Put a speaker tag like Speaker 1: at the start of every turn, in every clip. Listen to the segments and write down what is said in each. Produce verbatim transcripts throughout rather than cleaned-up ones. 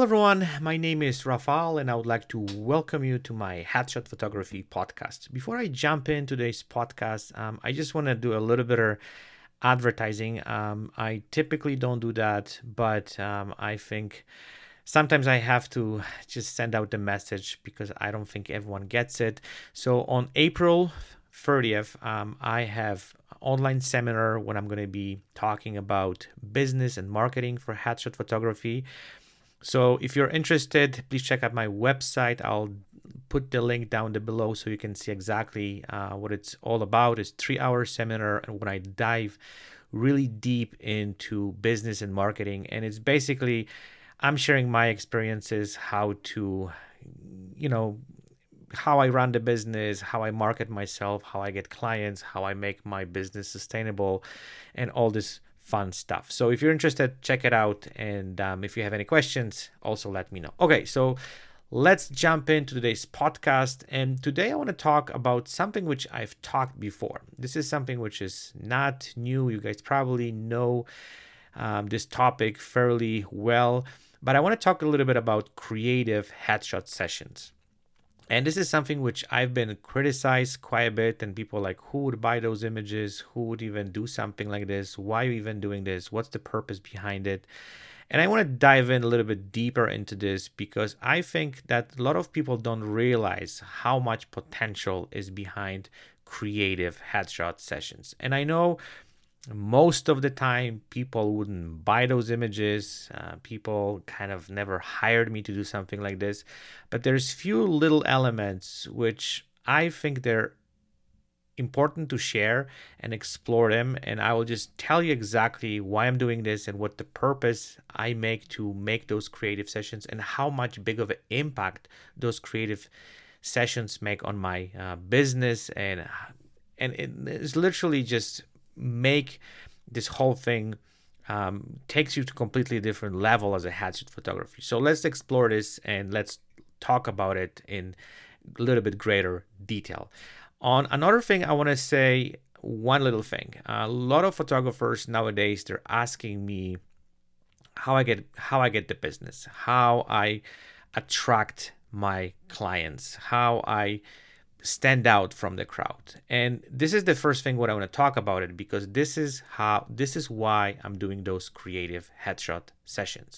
Speaker 1: everyone, my name is Rafal and I would like to welcome you to my Headshot Photography podcast. Before I jump into today's podcast, um, I just want to do a little bit of advertising. Um, I typically don't do that, but um, I think sometimes I have to just send out the message because I don't think everyone gets it. So on April thirtieth, um, I have an online seminar when I'm going to be talking about business and marketing for headshot photography. So if you're interested, please check out my website. I'll put the link down below so you can see exactly uh, what it's all about. It's a three-hour seminar, and when I dive really deep into business and marketing, and it's basically I'm sharing my experiences, how to, you know, how I run the business, how I market myself, how I get clients, how I make my business sustainable, and all this fun stuff. So if you're interested, check it out. And um, if you have any questions, also let me know. Okay, so let's jump into today's podcast. And today I want to talk about something which I've talked before. This is something which is not new. You guys probably know um, this topic fairly well, but I want to talk a little bit about creative headshot sessions. And this is something which I've been criticized quite a bit, and people are like, who would buy those images? Who would even do something like this? Why are you even doing this? What's the purpose behind it? And I want to dive in a little bit deeper into this because I think that a lot of people don't realize how much potential is behind creative headshot sessions. And I know most of the time people wouldn't buy those images. Uh, people kind of never hired me to do something like this, but there's few little elements which I think they're important to share and explore them. And I will just tell you exactly why I'm doing this and what the purpose I make to make those creative sessions and how much big of an impact those creative sessions make on my uh, business. And, and it's literally just make this whole thing um, takes you to completely different level as a headshot photography. So let's explore this and let's talk about it in a little bit greater detail. On another thing, I want to say one little thing. A lot of photographers nowadays, they're asking me how I get how I get the business, how I attract my clients, how I stand out from the crowd. And this is the first thing what I want to talk about it because this is how this is why I'm doing those creative headshot sessions.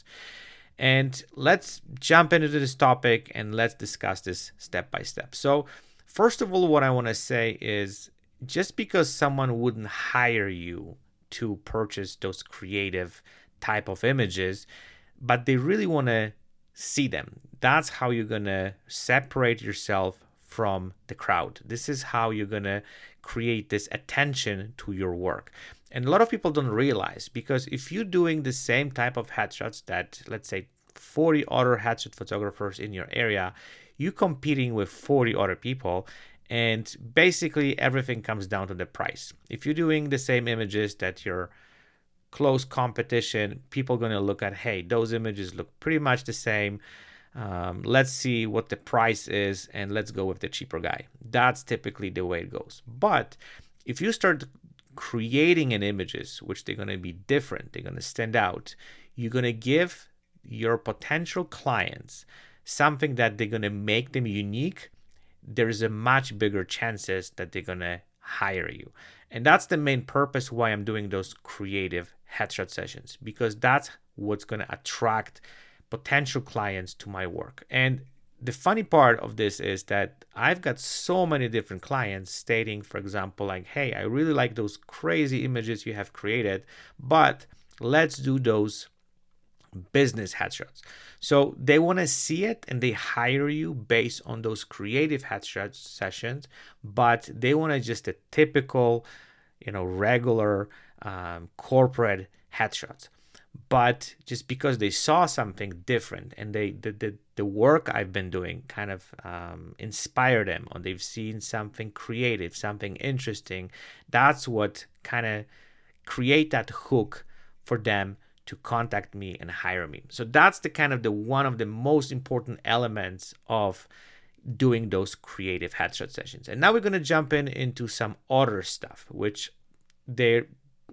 Speaker 1: And let's jump into this topic and let's discuss this step by step. So first of all, what I want to say is just because someone wouldn't hire you to purchase those creative type of images, but they really want to see them, that's how you're going to separate yourself from the crowd. This is how you're going to create this attention to your work. And a lot of people don't realize, because if you're doing the same type of headshots that, let's say, forty other headshot photographers in your area, you're competing with forty other people, and basically everything comes down to the price. If you're doing the same images that your close competition, people are going to look at, hey, those images look pretty much the same. Um, let's see what the price is and let's go with the cheaper guy. That's typically the way it goes. But if you start creating an images, which they're going to be different, they're going to stand out, you're going to give your potential clients something that they're going to make them unique, there's a much bigger chances that they're going to hire you. And that's the main purpose why I'm doing those creative headshot sessions, because that's what's going to attract potential clients to my work. And the funny part of this is that I've got so many different clients stating, for example, like, hey, I really like those crazy images you have created, but let's do those business headshots. So they want to see it and they hire you based on those creative headshot sessions, but they want to just a typical, you know, regular um, corporate headshots. But just because they saw something different and they the, the, the work I've been doing kind of um, inspired them, or they've seen something creative, something interesting, that's what kind of create that hook for them to contact me and hire me. So that's the kind of the one of the most important elements of doing those creative headshot sessions. And now we're going to jump in into some other stuff, which they're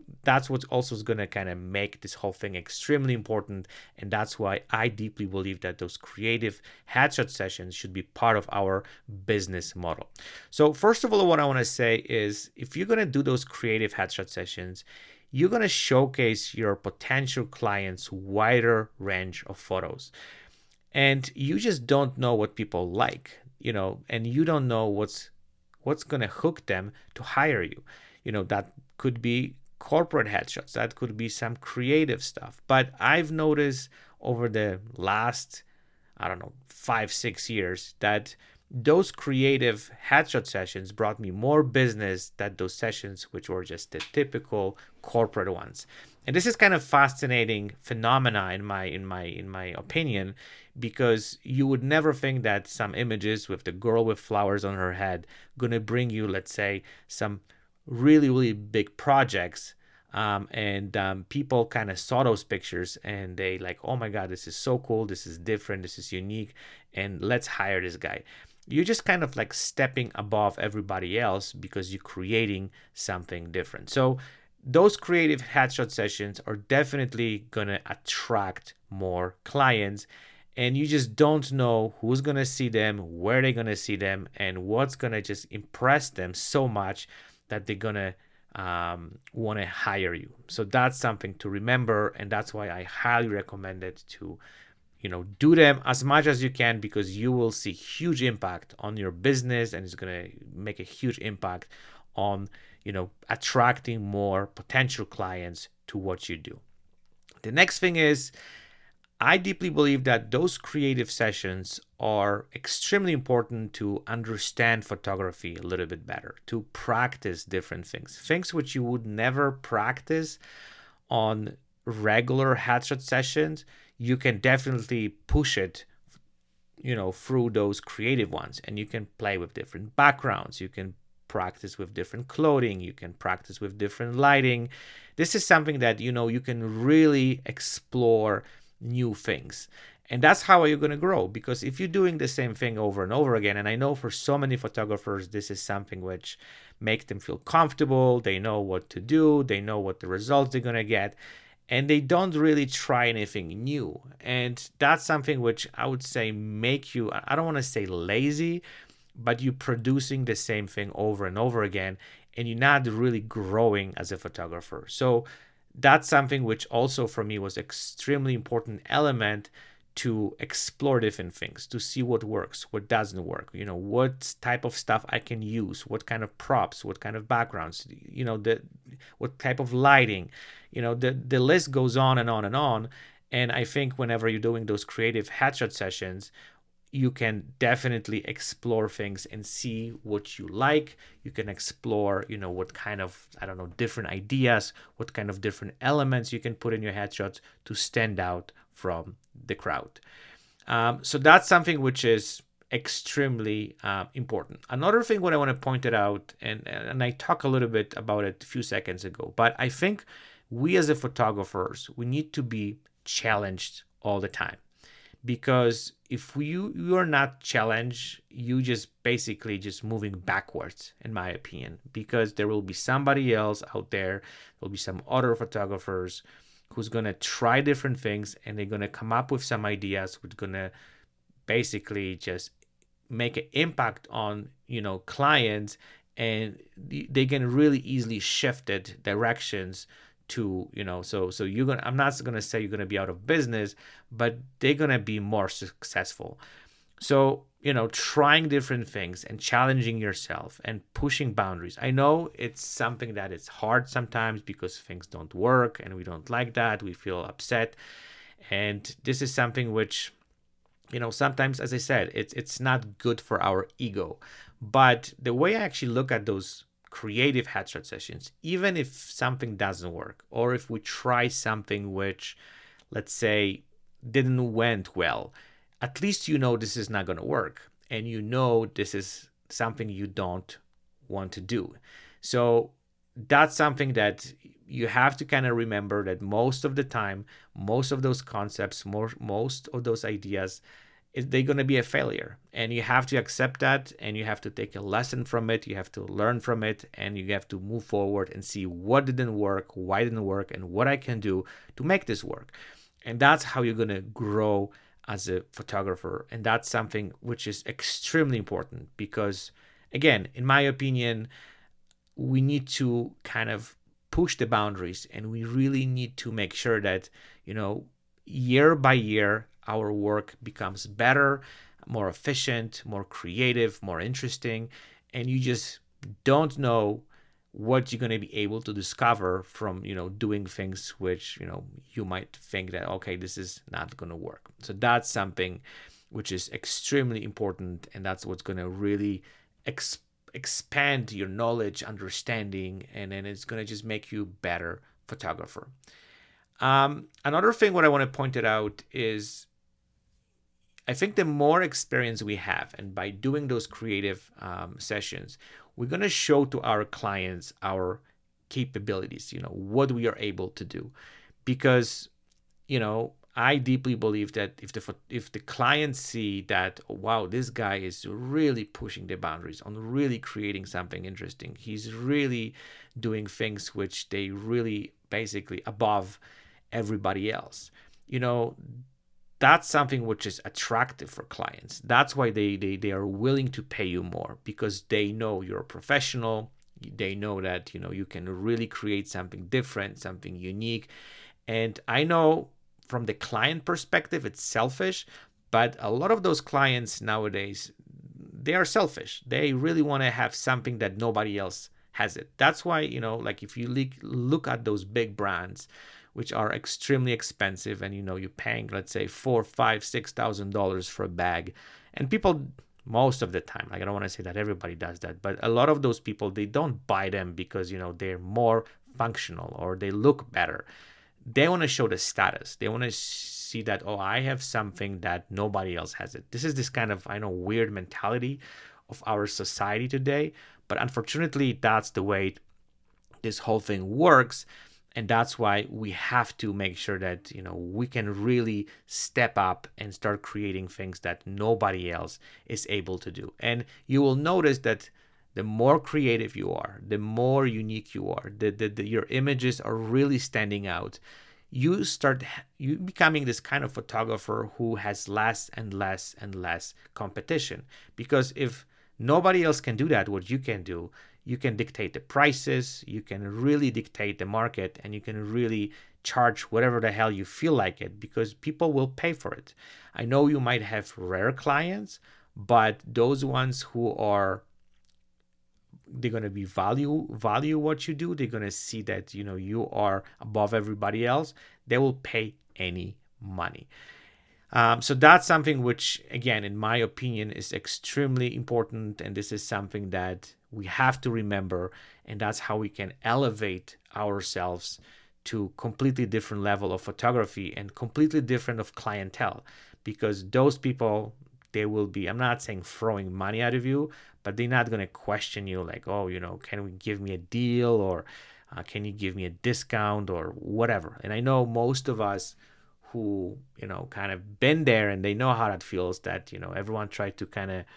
Speaker 1: that's what's also going to kind of make this whole thing extremely important. And that's why I deeply believe that those creative headshot sessions should be part of our business model. So first of all, what I want to say is if you're going to do those creative headshot sessions, you're going to showcase your potential clients' wider range of photos. And you just don't know what people like, you know, and you don't know what's what's going to hook them to hire you. You know, that could be corporate headshots, that could be some creative stuff. But I've noticed over the last, I don't know, five, six years that those creative headshot sessions brought me more business than those sessions which were just the typical corporate ones. And this is kind of fascinating phenomena in my in my in my opinion, because you would never think that some images with the girl with flowers on her head gonna bring you, let's say, some really really big projects. Um, and um, people kind of saw those pictures and they like, oh my God, this is so cool, this is different, this is unique, and let's hire this guy. You're just kind of like stepping above everybody else because you're creating something different. So those creative headshot sessions are definitely going to attract more clients, and you just don't know who's going to see them, where they're going to see them, and what's going to just impress them so much that they're going to um, want to hire you. So that's something to remember, and that's why I highly recommend it to, you know, do them as much as you can, because you will see huge impact on your business, and it's going to make a huge impact on, you know, attracting more potential clients to what you do. The next thing is, I deeply believe that those creative sessions are extremely important to understand photography a little bit better, to practice different things, things which you would never practice on regular headshot sessions. You can definitely push it, you know, through those creative ones, and you can play with different backgrounds. You can practice with different clothing. You can practice with different lighting. This is something that, you know, you can really explore new things. And that's how you're going to grow, because if you're doing the same thing over and over again, and I know for so many photographers, this is something which makes them feel comfortable. They know what to do. They know what the results they're going to get, and they don't really try anything new. And that's something which I would say make you, I don't want to say lazy, but you're producing the same thing over and over again, and you're not really growing as a photographer. So that's something which also for me was extremely important element to explore different things, to see what works, what doesn't work, you know, what type of stuff I can use, what kind of props, what kind of backgrounds, you know, the what type of lighting, you know, the, the list goes on and on and on. And I think whenever you're doing those creative headshot sessions, you can definitely explore things and see what you like. You can explore, you know, what kind of, I don't know, different ideas, what kind of different elements you can put in your headshots to stand out from the crowd. Um, so that's something which is extremely uh, important. Another thing what I want to point it out, and, and I talked a little bit about it a few seconds ago, but I think we as a photographers, we need to be challenged all the time. Because if you you are not challenged, you just basically just moving backwards, in my opinion. Because there will be somebody else out there, there'll be some other photographers who's gonna try different things, and they're gonna come up with some ideas which gonna basically just make an impact on, you know, clients, and they can really easily shift it directions to, you know, so so you're gonna, I'm not gonna say you're gonna be out of business, but they're gonna be more successful. So, you know, trying different things and challenging yourself and pushing boundaries. I know it's something that is hard sometimes because things don't work and we don't like that. We feel upset. And this is something which, you know, sometimes, as I said, it's it's not good for our ego. But the way I actually look at those creative headshot sessions, even if something doesn't work, or if we try something which, let's say, didn't went well, at least you know this is not going to work, and you know this is something you don't want to do. So that's something that you have to kind of remember, that most of the time, most of those concepts, more, most of those ideas, is they're going to be a failure, and you have to accept that, and you have to take a lesson from it. You have to learn from it, and you have to move forward and see what didn't work, why didn't work, and what I can do to make this work. And that's how you're going to grow as a photographer. And that's something which is extremely important, because again, in my opinion, we need to kind of push the boundaries, and we really need to make sure that, you know, year by year, our work becomes better, more efficient, more creative, more interesting, and you just don't know what you're going to be able to discover from, you know, doing things which, you know, you might think that, okay, this is not going to work. So that's something which is extremely important, and that's what's going to really ex- expand your knowledge, understanding, and then it's going to just make you a better photographer. Um, another thing what I want to point it out is, I think the more experience we have, and by doing those creative um, sessions, we're going to show to our clients our capabilities, you know, what we are able to do. Because, you know, I deeply believe that if the if the clients see that, wow, this guy is really pushing the boundaries on really creating something interesting, he's really doing things which they really basically above everybody else, you know, that's something which is attractive for clients. That's why they, they, they are willing to pay you more, because they know you're a professional. They know that, you know, you can really create something different, something unique. And I know from the client perspective, it's selfish, but a lot of those clients nowadays, they are selfish. They really want to have something that nobody else has it. That's why, you know, like if you look at those big brands, which are extremely expensive, and you know you're paying, let's say, four, five, six thousand dollars for a bag, and people, most of the time, like I don't want to say that everybody does that, but a lot of those people, they don't buy them because, you know, they're more functional or they look better. They want to show the status. They want to see that, oh, I have something that nobody else has it. This is this kind of, I know, weird mentality of our society today, but unfortunately, that's the way this whole thing works. And that's why we have to make sure that, you know, we can really step up and start creating things that nobody else is able to do. And you will notice that the more creative you are, the more unique you are, the, the, the your images are really standing out. You start you becoming this kind of photographer who has less and less and less competition. Because if nobody else can do that, what you can do, you can dictate the prices, you can really dictate the market, and you can really charge whatever the hell you feel like it, because people will pay for it. I know you might have rare clients, but those ones who are, they're going to be value value what you do, they're going to see that, you know, you are above everybody else, they will pay any money. Um, so that's something which, again, in my opinion, is extremely important. And this is something that we have to remember. And that's how we can elevate ourselves to completely different level of photography and completely different of clientele. Because those people, they will be, I'm not saying throwing money out of you, but they're not going to question you like, oh, you know, can we give me a deal, or uh, can you give me a discount or whatever. And I know most of us who, you know, kind of been there, and they know how that feels, that, you know, everyone tried to kind of,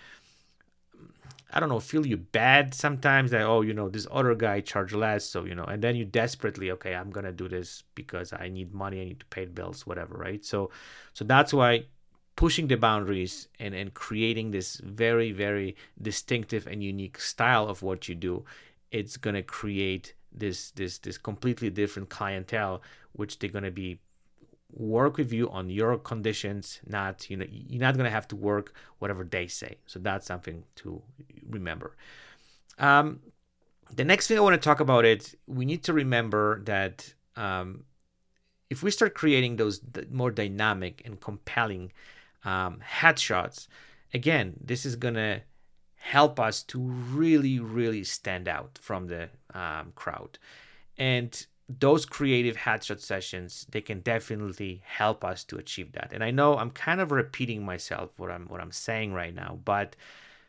Speaker 1: I don't know, feel you bad sometimes, that, oh, you know, this other guy charged less, so, you know, and then you desperately, okay, I'm going to do this because I need money, I need to pay bills, whatever, right? So, so that's why pushing the boundaries and, and creating this very, very distinctive and unique style of what you do, it's going to create this, this, this completely different clientele, which they're going to be work with you on your conditions, not, you know, you're not going to have to work whatever they say. So that's something to remember. Um, the next thing I want to talk about it, we need to remember that um, if we start creating those more dynamic and compelling um, headshots, again, this is going to help us to really, really stand out from the um, crowd. And those creative headshot sessions, they can definitely help us to achieve that. And I know I'm kind of repeating myself what I'm what I'm saying right now, but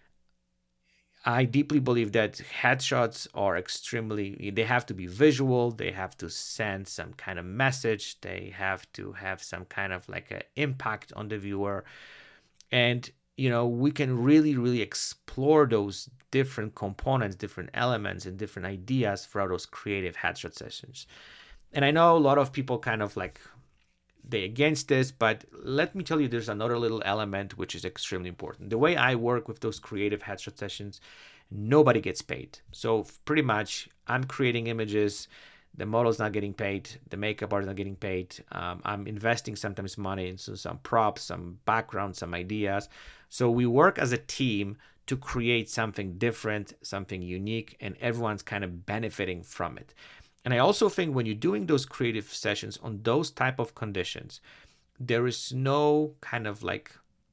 Speaker 1: I deeply believe that headshots are extremely, they have to be visual, they have to send some kind of message, they have to have some kind of like an impact on the viewer. And, you know, we can really, really explore those different components, different elements, and different ideas throughout those creative headshot sessions. And I know a lot of people kind of like they against this, but let me tell you, there's another little element which is extremely important. The way I work with those creative headshot sessions, nobody gets paid. So pretty much I'm creating images, the model's not getting paid, the makeup artist not getting paid. Um, I'm investing sometimes money into some props, some background, some ideas. So we work as a team to create something different, something unique, and everyone's kind of benefiting from it. And I also think when you're doing those creative sessions on those type of conditions, there is no kind of like,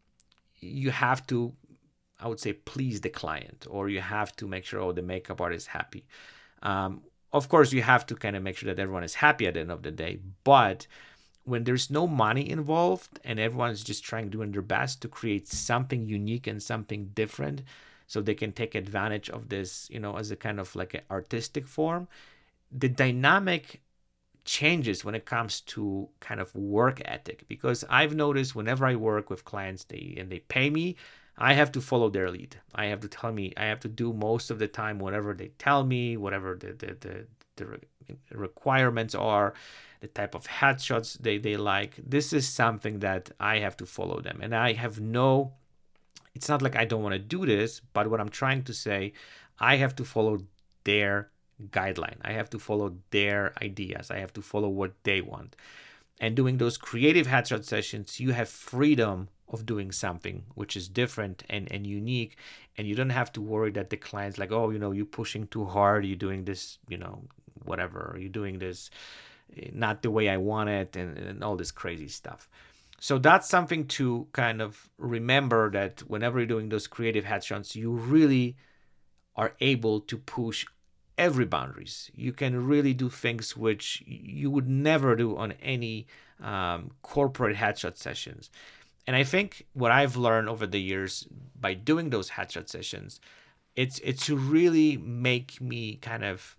Speaker 1: you have to, I would say, please the client, or you have to make sure, oh, the makeup artist is happy. Um, of course, you have to kind of make sure that everyone is happy at the end of the day. But when there's no money involved and everyone's just trying, doing their best to create something unique and something different, so they can take advantage of this, you know, as a kind of like an artistic form, the dynamic changes when it comes to kind of work ethic. Because I've noticed whenever I work with clients, they and they pay me, I have to follow their lead. I have to tell me, I have to do most of the time whatever they tell me, whatever the the the, the requirements are, the type of headshots they they like. This is something that I have to follow them, and I have no. It's not like I don't want to do this, but what I'm trying to say, I have to follow their guideline. I have to follow their ideas. I have to follow what they want. And doing those creative headshot sessions, you have freedom of doing something which is different and, and unique. And you don't have to worry that the client's like, oh, you know, you're pushing too hard. You're doing this, you know, whatever. You're doing this not the way I want it, and, and all this crazy stuff. So that's something to kind of remember, that whenever you're doing those creative headshots, you really are able to push every boundaries. You can really do things which you would never do on any um, corporate headshot sessions. And I think what I've learned over the years by doing those headshot sessions, it's it's to really make me kind of,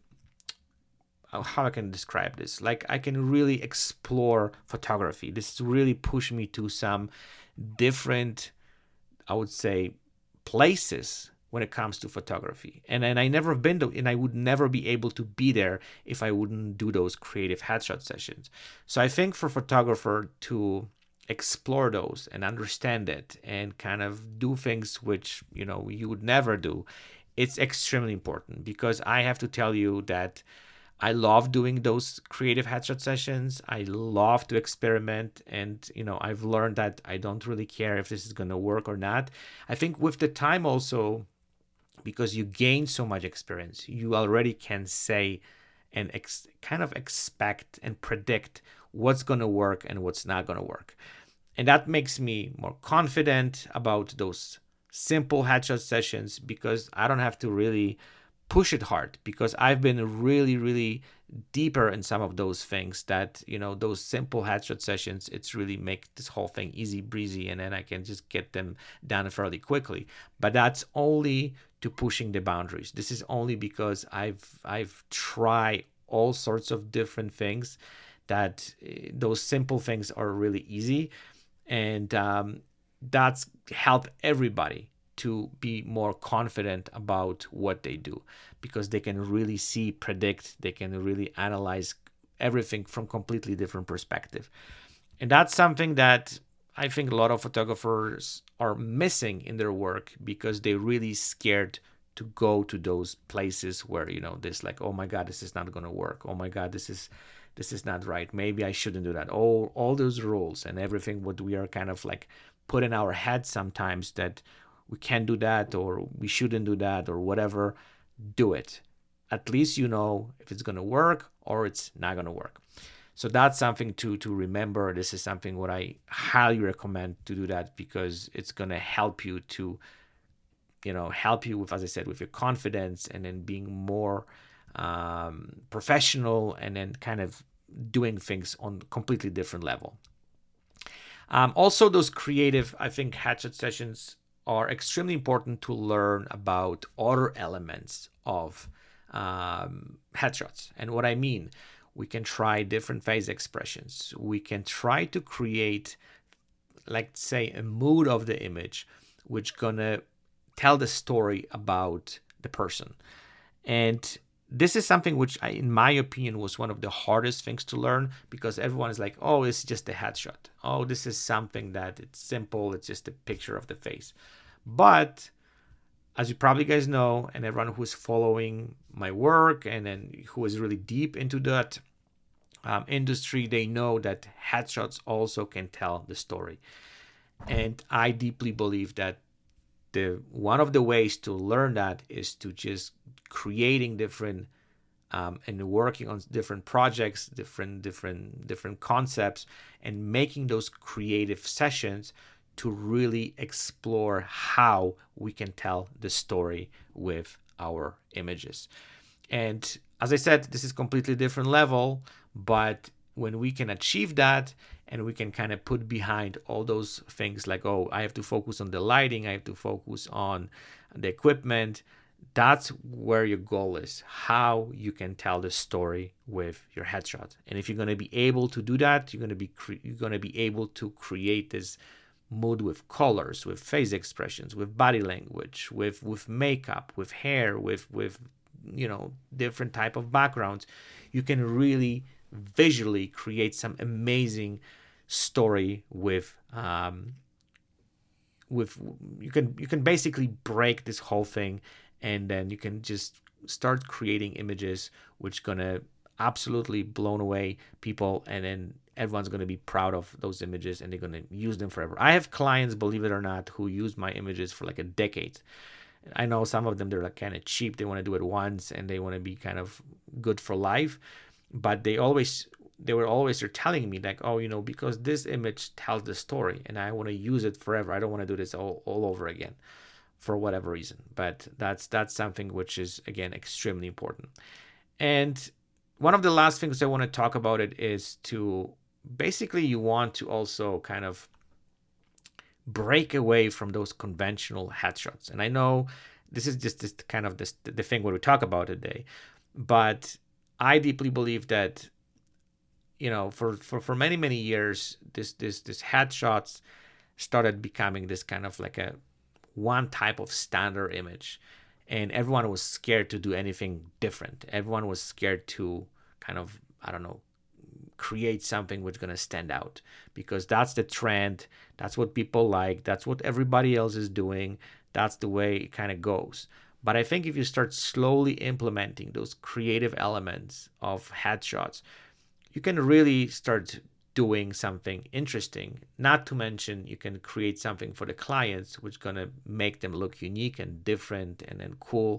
Speaker 1: how I can describe this, like I can really explore photography. This really pushed me to some different, I would say, places when it comes to photography. And and I never been to, and I would never be able to be there if I wouldn't do those creative headshot sessions. So I think for photographer to explore those and understand it and kind of do things which, you know, you would never do, it's extremely important. Because I have to tell you that I love doing those creative headshot sessions. I love to experiment, and you know, I've learned that I don't really care if this is going to work or not. I think with the time also, because you gain so much experience, you already can say and ex- kind of expect and predict what's going to work and what's not going to work. And that makes me more confident about those simple headshot sessions, because I don't have to really push it hard, because I've been really, really deeper in some of those things that, you know, those simple headshot sessions, it's really make this whole thing easy breezy, and then I can just get them done fairly quickly. But that's only to pushing the boundaries. This is only because I've I've tried all sorts of different things, that uh, those simple things are really easy, and um, that's helped everybody to be more confident about what they do, because they can really see, predict, they can really analyze everything from completely different perspective. And that's something that I think a lot of photographers are missing in their work, because they're really scared to go to those places where, you know, this like, oh my God, this is not going to work. Oh my God, this is this is not right. Maybe I shouldn't do that. All all those rules and everything, what we are kind of like put in our head sometimes, that we can't do that, or we shouldn't do that, or whatever. Do it. At least you know if it's going to work or it's not going to work. So that's something to to remember. This is something what I highly recommend to do that, because it's going to help you to, you know, help you with, as I said, with your confidence, and then being more um, professional, and then kind of doing things on completely different level. Um, also, those creative, I think, headshot sessions are extremely important to learn about other elements of um, headshots. And what I mean, we can try different face expressions. We can try to create like say a mood of the image, which gonna tell the story about the person. And this is something which I, in my opinion, was one of the hardest things to learn, because everyone is like, oh, it's just a headshot. Oh, this is something that it's simple. It's just a picture of the face. But as you probably guys know, and everyone who's following my work and then who is really deep into that um, industry, they know that headshots also can tell the story. And I deeply believe that the one of the ways to learn that is to just creating different um, and working on different projects, different different different concepts, and making those creative sessions to really explore how we can tell the story with our images. And as I said, this is completely different level, but when we can achieve that and we can kind of put behind all those things like, oh, I have to focus on the lighting, I have to focus on the equipment, that's where your goal is, how you can tell the story with your headshot. And if you're going to be able to do that, you're going to be cre- you're going to be able to create this mood with colors, with face expressions, with body language, with with makeup, with hair, with with you know different type of backgrounds. You can really visually create some amazing story with um with you can you can basically break this whole thing, and then you can just start creating images which gonna absolutely blown away people, and then everyone's going to be proud of those images and they're going to use them forever. I have clients, believe it or not, who use my images for like a decade. I know some of them, they're like kind of cheap. They want to do it once and they want to be kind of good for life. But they always, they were always they're telling me like, oh, you know, because this image tells the story and I want to use it forever. I don't want to do this all, all over again for whatever reason. But that's that's something which is, again, extremely important. And one of the last things I want to talk about it is to basically you want to also kind of break away from those conventional headshots. And I know this is just this kind of this, the thing what we talk about today, but I deeply believe that, you know, for, for, for many, many years, this, this, this headshots started becoming this kind of like a one type of standard image. And everyone was scared to do anything different. Everyone was scared to kind of, I don't know, create something which is going to stand out, because that's the trend. That's what people like. That's what everybody else is doing. That's the way it kind of goes. But I think if you start slowly implementing those creative elements of headshots, you can really start doing something interesting. Not to mention, you can create something for the clients which is going to make them look unique and different and then cool.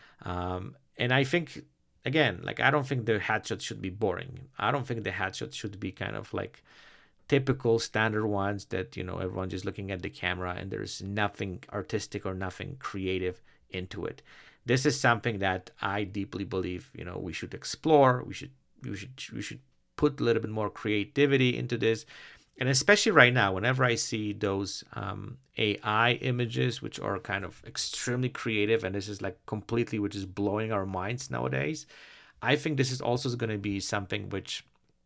Speaker 1: Um, and I think, again, like, I don't think the headshots should be boring. I don't think the headshots should be kind of like typical standard ones that, you know, everyone just looking at the camera and there's nothing artistic or nothing creative into it. This is something that I deeply believe, you know, we should explore. We should, we should, we should put a little bit more creativity into this. And especially right now, whenever I see those um, A I images, which are kind of extremely creative, and this is like completely, which is blowing our minds nowadays, I think this is also going to be something which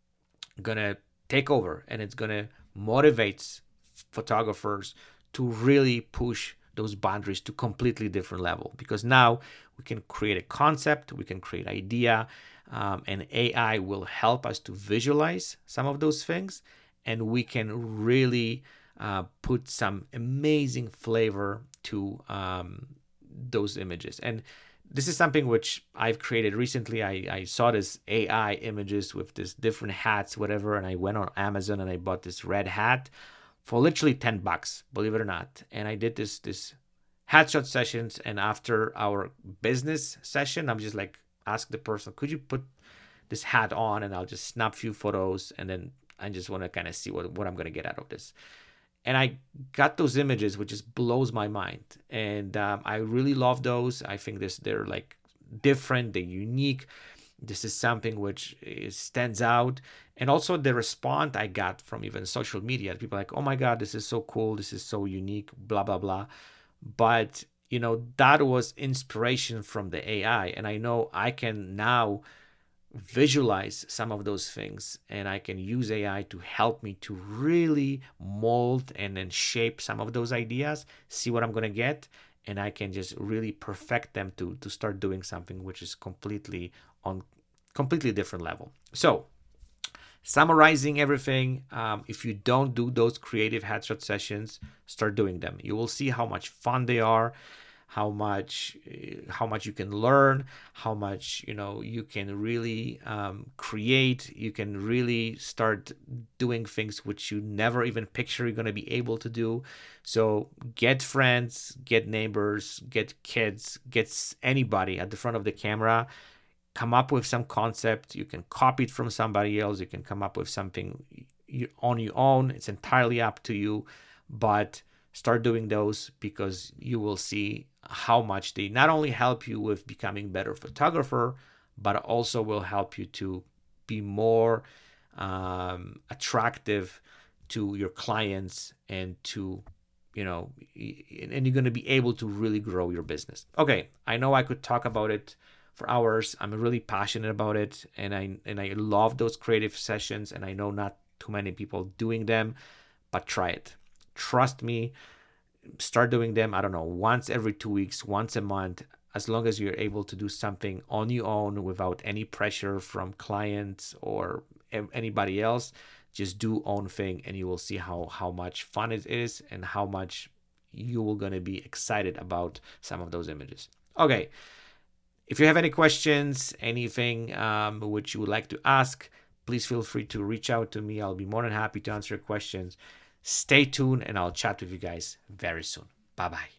Speaker 1: going to take over, and it's going to motivate photographers to really push those boundaries to completely different level, because now we can create a concept, we can create idea, um, and A I will help us to visualize some of those things. And we can really uh, put some amazing flavor to um, those images. And this is something which I've created recently. I, I saw this A I images with this different hats, whatever, and I went on Amazon and I bought this red hat for literally ten bucks, believe it or not. And I did this this headshot sessions. And after our business session, I'm just like, ask the person, could you put this hat on? And I'll just snap a few photos, and then I just want to kind of see what, what I'm going to get out of this. And I got those images, which just blows my mind. And um, I really love those. I think this they're like different, they're unique. This is something which is, stands out. And also the response I got from even social media. People are like, oh my God, this is so cool. This is so unique, blah, blah, blah. But, you know, that was inspiration from the A I. And I know I can now visualize some of those things, and I can use A I to help me to really mold and then shape some of those ideas, see what I'm going to get, and I can just really perfect them to to start doing something which is completely on completely different level. So summarizing everything, um, if you don't do those creative headshot sessions, start doing them. You will see how much fun they are, how much uh, how much you can learn, how much you know you can really um, create. You can really start doing things which you never even picture you're going to be able to do. So get friends, get neighbors, get kids, get anybody at the front of the camera. Come up with some concept. You can copy it from somebody else. You can come up with something on your own. It's entirely up to you, but start doing those, because you will see how much they not only help you with becoming better photographer, but also will help you to be more um, attractive to your clients and to, you know, and you're going to be able to really grow your business. Okay, I know I could talk about it for hours. I'm really passionate about it, and I and I love those creative sessions, and I know not too many people doing them, but try it. Trust me, start doing them, I don't know, once every two weeks, once a month, as long as you're able to do something on your own without any pressure from clients or anybody else. Just do own thing, and you will see how how much fun it is and how much you will going to be excited about some of those images. Okay. If you have any questions, anything um, which you would like to ask, please feel free to reach out to me. I'll be more than happy to answer your questions. Stay tuned, and I'll chat with you guys very soon. Bye-bye.